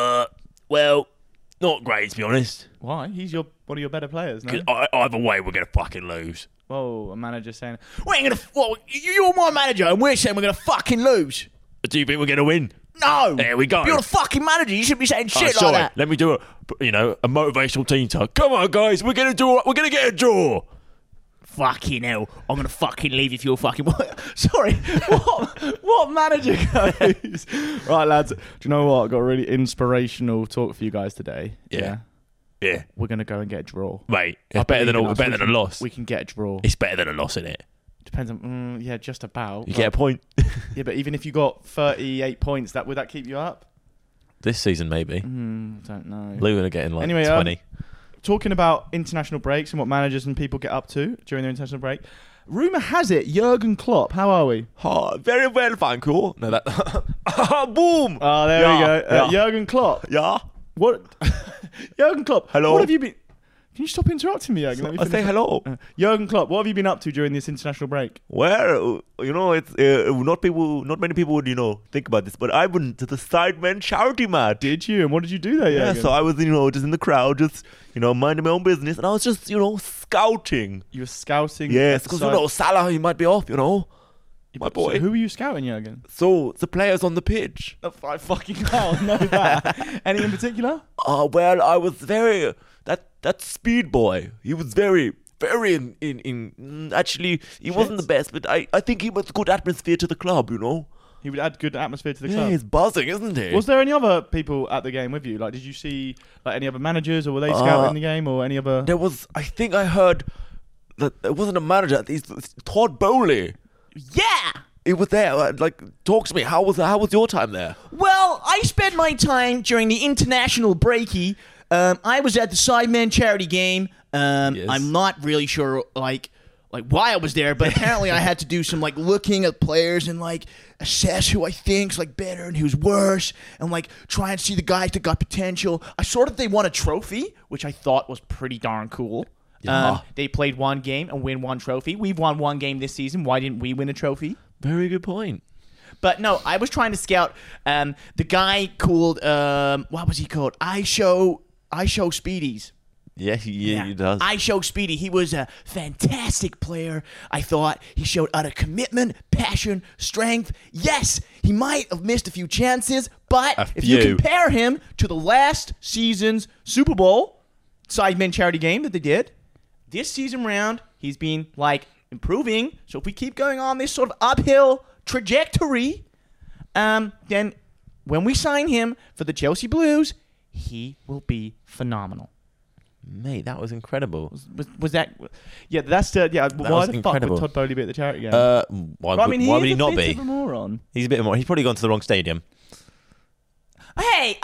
Well, not great to be honest. Why? He's one of your better players, no? Either way, we're gonna fucking lose. Whoa, a manager saying, You're my manager, and we're saying we're gonna fucking lose. Do you think we're going to win? No. There we go. You're the fucking manager. You shouldn't be saying shit like that. Let me do a motivational team talk. Come on, guys. We're going to get a draw. Fucking hell. I'm going to fucking leave if you're fucking... Sorry, what manager goes? Right, lads, do you know what? I've got a really inspirational talk for you guys today. Yeah. We're going to go and get a draw. Mate, it's better than a loss. We can get a draw. It's better than a loss, isn't it? Depends on, just about. You get a point. Yeah, but even if you got 38 points, would that keep you up? This season, maybe. Don't know. Luton are getting anyway, 20. Talking about international breaks and what managers and people get up to during their international break, rumour has it, Jurgen Klopp, how are we? Very well, thank you. No, that... Boom! Oh, there we go. Jurgen Klopp. Yeah? What? Jurgen Klopp. Hello? What have you been... Can you stop interrupting me, Jurgen? Let me I say hello. Jurgen Klopp, what have you been up to during this international break? Well, it's not many people would, think about this, but I went to the Sidemen charity match. Did you? And what did you do there, Jurgen? Yeah, so I was, just in the crowd, just, minding my own business, and I was just, scouting. You were scouting? Yes, because, Salah, he might be off, My boy. So who were you scouting, Jurgen? So, the players on the pitch. I fucking hell, know that. Any in particular? Well, I was very... That speed boy, he was very in actually, he wasn't the best, but I think he was good atmosphere to the club, He would add good atmosphere to the club. Yeah, he's buzzing, isn't he? Was there any other people at the game with you? Like, did you see any other managers, or were they scouting the game, or any other... There was, I think I heard that there wasn't a manager, it's Todd Bowley. Yeah! He was there. Talk to me. How was your time there? Well, I spent my time during the international breaky. I was at the Sidemen charity game. Yes. I'm not really sure, why I was there, but apparently I had to do some, looking at players and, assess who I think's, better and who's worse, and, try and see the guys that got potential. I saw that they won a trophy, which I thought was pretty darn cool. Yeah. They played one game and win one trophy. We've won one game this season. Why didn't we win a trophy? Very good point. But no, I was trying to scout the guy called, what was he called? I Show Speedies. Yeah, he does. I Show Speedy. He was a fantastic player. I thought he showed utter commitment, passion, strength. Yes, he might have missed a few chances, but if you compare him to the last season's Super Bowl Sidemen charity game that they did, this season round, he's been, improving. So if we keep going on this sort of uphill trajectory, then when we sign him for the Chelsea Blues, he will be phenomenal. Mate, that was incredible. Was that... Yeah, that's... why the incredible. fuck would Todd Bowley be at the charity game? Why would he not be? He's a moron. He's a bit more. He's probably gone to the wrong stadium. Hey,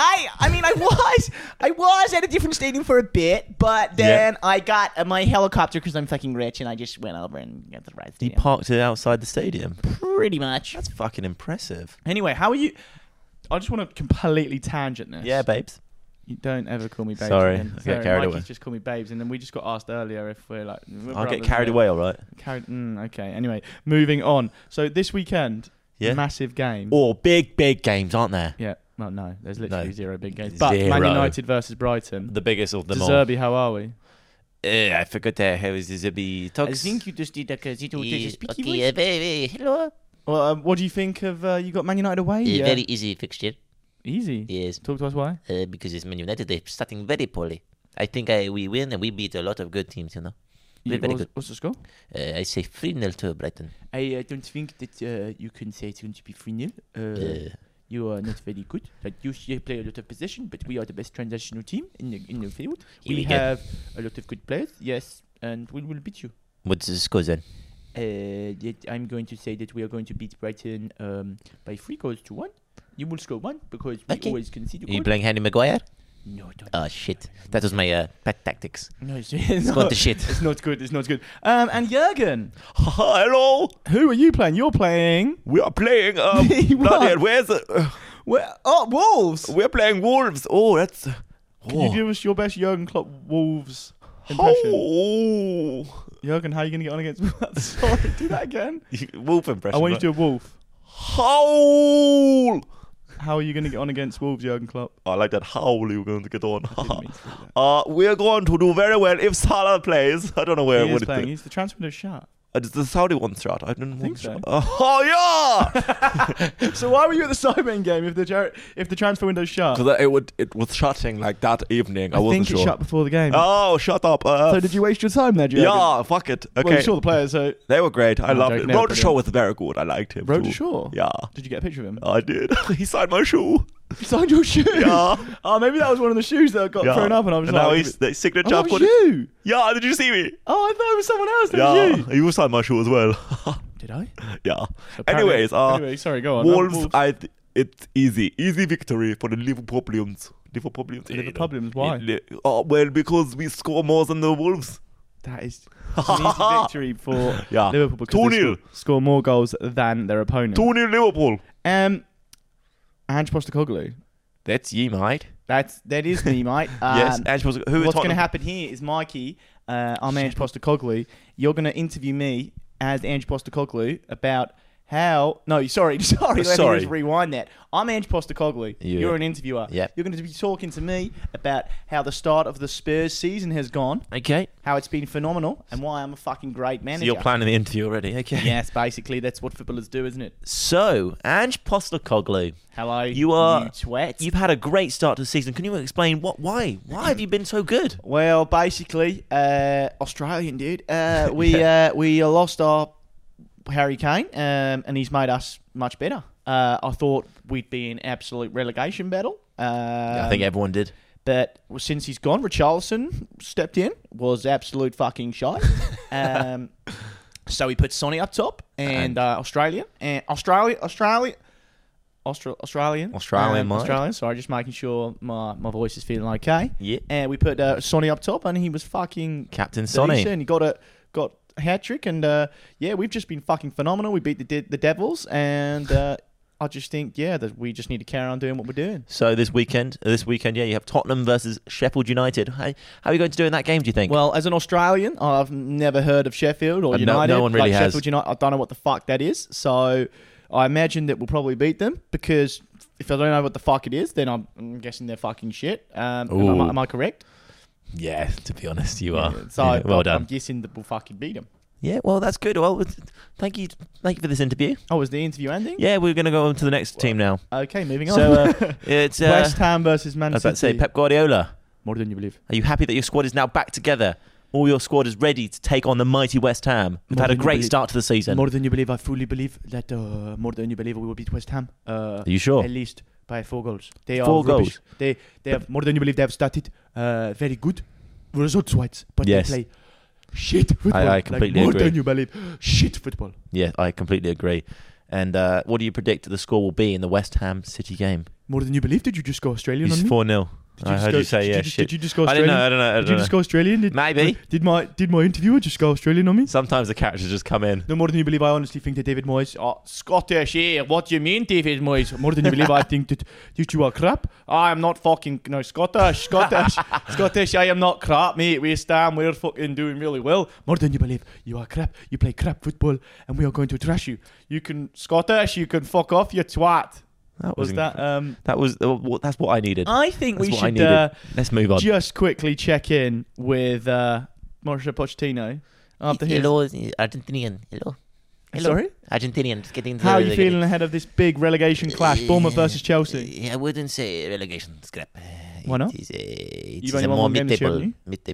I was at a different stadium for a bit, but then I got my helicopter because I'm fucking rich, and I just went over and got the right stadium. He parked it outside the stadium. Pretty much. That's fucking impressive. Anyway, how are you... I just want to completely tangent this. Yeah, babes. You don't ever call me babes. Sorry, again. I get carried away. Just call me babes, and then we just got asked earlier if we're like... I'll get carried away, all right? Okay, anyway, moving on. So this weekend, massive game. Or big games, aren't there? Yeah. Well, no, there's literally zero big games. But Zero. Man United versus Brighton. The biggest of them De all. Zerbi, how are we? I forgot how is Zerbi talks. I think you just did a speaky voice. Hello. Well, what do you think of you got Man United away? Very easy fixture. Easy? Yes. Talk to us why? Because it's Man United. They're starting very poorly. I think we win and we beat a lot of good teams, Very good. What's the score? I say 3-0 to Brighton. I don't think that you can say it's going to be 3-0. You are not very good. Like you play a lot of possession, but we are the best transitional team in the field. Here we We go. have a lot of good players, yes, and we will beat you. What's the score then? I'm going to say that we are going to beat Brighton by 3-1. You will score 1 because we Okay. always concede a Are you goal. playing Harry Maguire? No, don't. Oh, shit. That was my pet tactics. No, it's gone to shit. It's not good. It's not good. And Jurgen, Hello. Who are you playing? You're playing. We are playing. What? bloody hell, where's the? Wolves. We're playing Wolves. Oh, that's. Can you give us your best Jurgen Klopp Wolves impression? Oh. Jurgen, how are you going to get on against... Sorry, do that again. Wolf impression. I want you to do a wolf. Howl. How are you going to get on against Wolves, Jurgen Klopp? I like that howl you're going to get on. Didn't mean to do that. We're going to do very well if Salah plays. I don't know where He it is would playing. He's the transfer window shut. It's the Saudi one shot. I didn't think want so. Oh yeah! So why were you at the Simon game if the transfer window's shut? Because it was shutting like that evening. I I wasn't think sure. it shut before the game. Oh, shut up! So did you waste your time there, Jurgen? yeah, fuck it. Okay, Well, you saw the players, so... they were great. I Oh, loved joking, it. they were Roger Shaw brilliant. was very good. I liked him. Roger too. Shaw? Yeah, Did you get a picture of him? I did. He signed my shoe. He signed your shoe? Yeah. Oh, maybe that was one of the shoes that got Yeah. thrown up and I was and like... now he's the signature. Oh, I've that was got it. you! Yeah, did you see me? Oh, I thought it was someone else. That was Yeah, you. you signed my shoe as well. Did I? Yeah. Apparently- Anyways, anyway, sorry, go on. Wolves. It's easy victory for the Liverpoolians. Liverpoolians, why? Well, because we score more than the Wolves. That is it's an easy victory for Yeah. Liverpool because they 2-0. score more goals than their opponent. 2-0 Liverpool. Ange Postecoglou. That's ye, mate. that is me, mate. Yes, Ange was. Who What's going to happen here is Mikey. I'm Ange Postecoglou. You're going to interview me as Ange Postecoglou about how... No, sorry. Let me Sorry. just rewind that. I'm Ange Postecoglou. Yeah. You're an interviewer. Yep. You're going to be talking to me about how the start of the Spurs season has gone, Okay. how it's been phenomenal, and why I'm a fucking great manager. So you're planning the interview already. Okay. Yes, basically, that's what footballers do, isn't it? So, Ange Postecoglou, Hello, you twat. you've had a great start to the season. Can you explain why? Why have you been so good? Well, basically, Australian dude. We lost our Harry Kane, and he's made us much better. I thought we'd be in absolute relegation battle. I think everyone did. But since he's gone, Richarlison stepped in, was absolute fucking shite. So we put Sonny up top and Australian. Australian, mate. Sorry, just making sure my voice is feeling okay. Yeah. And we put Sonny up top, and he was fucking Captain Sonny. decent. He got a hat trick, and we've just been fucking phenomenal. We beat the Devils, and I just think that we just need to carry on doing what we're doing. So this weekend, you have Tottenham versus Sheffield United. How are you going to do in that game, do you think? Well, as an Australian, I've never heard of Sheffield or No- United. no one really like has. Sheffield United, I don't know what the fuck that is. So I imagine that we'll probably beat them because if I don't know what the fuck it is, then I'm guessing they're fucking shit. Am I correct? yeah, to be honest, you are. So Yeah, well I'm done. guessing that we'll fucking beat them. Yeah, well, that's good. Well, thank you for this interview. Oh, was the interview ending? Yeah, we're going to go on to the next team now. Okay, moving on. So it's West Ham versus Man I was City. about to say Pep Guardiola. More than you believe. Are you happy that your squad is now back together? All your squad is ready to take on the mighty West Ham. We've More had a than you great believe. start to the season. More than you believe. I fully believe that more than you believe we will beat West Ham. Are you sure? At least by 4 goals. They are 4 rubbish. goals? They have more than you believe. They have started very good results-wise, but Yes. they play shit football. I completely more agree. than you believe. Shit football. Yeah, I completely agree. And what do you predict the score will be in the West Ham City game? More than you believe. Did you just go Australian It's on me? 4-0. Did I just heard go- you say did yeah. just- Shit. Did you just go I Australian? don't know. Did you just go Australian? Maybe. Did my interviewer just go Australian on me? Sometimes the characters just come in. No, more than you believe. I honestly think that David Moyes, Scottish here. What do you mean, David Moyes? More than you believe. I think that you are crap. I am not fucking Scottish. Scottish. I am not crap, mate. We're fucking doing really well. More than you believe. You are crap. You play crap football, and we are going to trash you. You can Scottish. You can fuck off, you twat. That Was that? That was. That's what I needed. I think That's we what I should needed. Let's move on. just quickly check in with Mauricio Pochettino after his. Hello, Argentinian. Hello. Sorry. Argentinian. Just getting. How are you feeling ahead of this big relegation clash, Bournemouth versus Chelsea? I wouldn't say relegation scrap. Why not? It is You've a only won more one game this year, mid-table. haven't you? Mid-table.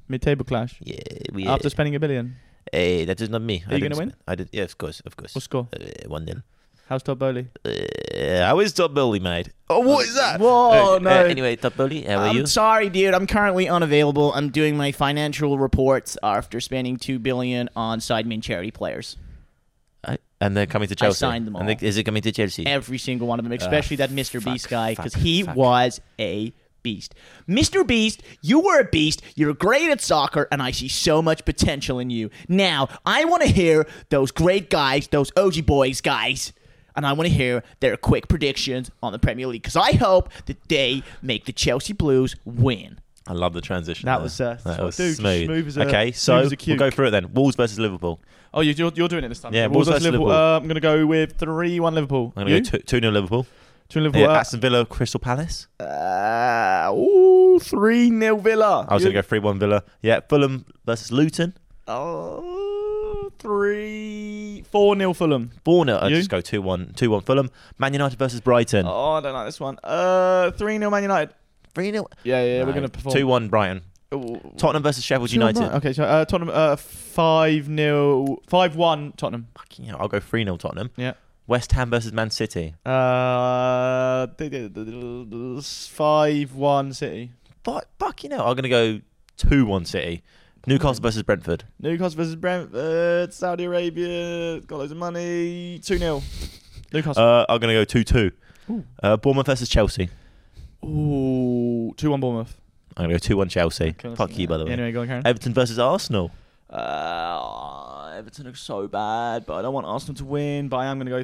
Mid-table clash. Yeah, we After spending $1 billion. Hey, that is not me. Are you going to win? I did. Yeah, of course. What score? 1-0. How's Todd Bowley? How is Todd Bowley, mate? Oh, what is that? Whoa, no. Anyway, Todd Bowley, how are you? I'm sorry, dude. I'm currently unavailable. I'm doing my financial reports after spending $2 billion on Sidemen charity players. And they're coming to Chelsea. I signed them all. And is it coming to Chelsea? Every single one of them, especially that Mr. Beast guy, because he fuck. was a beast. Mr. Beast, you were a beast. You're great at soccer, and I see so much potential in you. Now, I want to hear those great guys, those OG boys guys, and I want to hear their quick predictions on the Premier League, because I hope that they make the Chelsea Blues win. I love the transition. That there. was that was dude, smooth. as a, Okay, so smooth as a we'll cuke. go through it then. Wolves versus Liverpool. Oh, you're doing it this time. Yeah, Wolves versus Liverpool. I'm going to go with 3-1 Liverpool. I'm going to go 2-0 Liverpool. 2 Liverpool. Yeah, Aston Villa, Crystal Palace. 3-0 Villa. I was going to go 3-1 Villa. Yeah, Fulham versus Luton. 4-0 Fulham. 4-0. I'll You? just go 2-1 Fulham. Man United versus Brighton. Oh, I don't like this one. 3-0 Man United. 3-0. Yeah, we're going to perform. 2-1 Brighton. Ooh. Tottenham versus Sheffield United. Okay, so Tottenham 5-1 Tottenham. Fucking hell, I'll go 3-0 Tottenham. Yeah. West Ham versus Man City. 5-1 City. Fucking hell, I'm going to go 2-1 City. Newcastle versus Brentford. Newcastle versus Brentford. Saudi Arabia. Got loads of money. 2-0. Newcastle. I'm going to go 2-2. Bournemouth versus Chelsea. Ooh, 2-1 Bournemouth. I'm going to go 2-1 Chelsea. Fuck you, by the way. Anyway, go on, Karen. Everton versus Arsenal. Everton looks so bad, but I don't want Arsenal to win. But I am going to go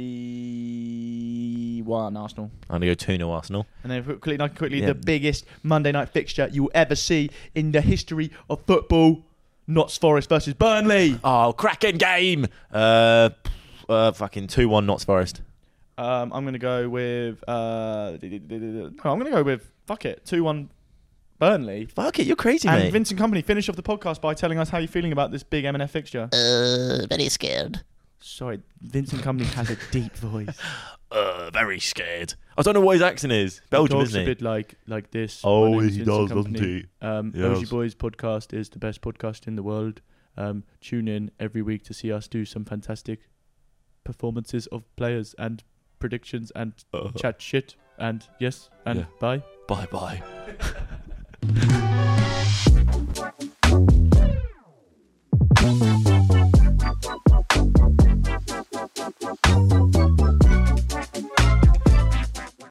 3-1 Arsenal. I'm going to go 2-0 Arsenal. And then quickly, Yeah. the biggest Monday night fixture you will ever see in the history of football: Notts Forest versus Burnley. Oh, cracking game. Fucking 2-1 Notts Forest. I'm going to go with. I'm going to go with. Fuck it, 2-1 Burnley. Fuck it, you're crazy, And mate. Vincent Company, finish off the podcast by telling us how you're feeling about this big M&F fixture. Very scared. Sorry, Vincent Company has a deep voice. Very scared. I don't know what his accent is. Belgium, Talks isn't a he? bit like this. Oh, My name's he Vincent does, doesn't Company. he? OG Yes. Boys podcast is the best podcast in the world. Tune in every week to see us do some fantastic performances of players and predictions and chat shit. And yes, and Yeah. bye. Bye-bye. Bye.